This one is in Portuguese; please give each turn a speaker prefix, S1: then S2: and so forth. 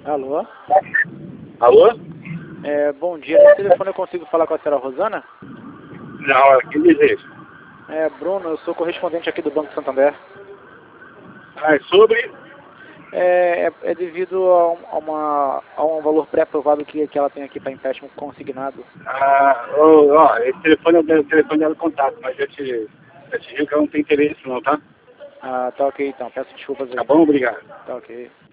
S1: Alô?
S2: Alô?
S1: Bom dia. No telefone eu consigo falar com a senhora Rosana?
S2: Não, quem deseja?
S1: Bruno, eu sou correspondente aqui do Banco Santander.
S2: Ah, é sobre?
S1: É devido a um valor pré-aprovado que ela tem aqui para empréstimo consignado.
S2: Esse telefone é o telefone dela contato, mas eu te digo que eu não tenho interesse não, tá?
S1: Tá ok então. Peço desculpas aí.
S2: Tá bom? Obrigado.
S1: Tá ok.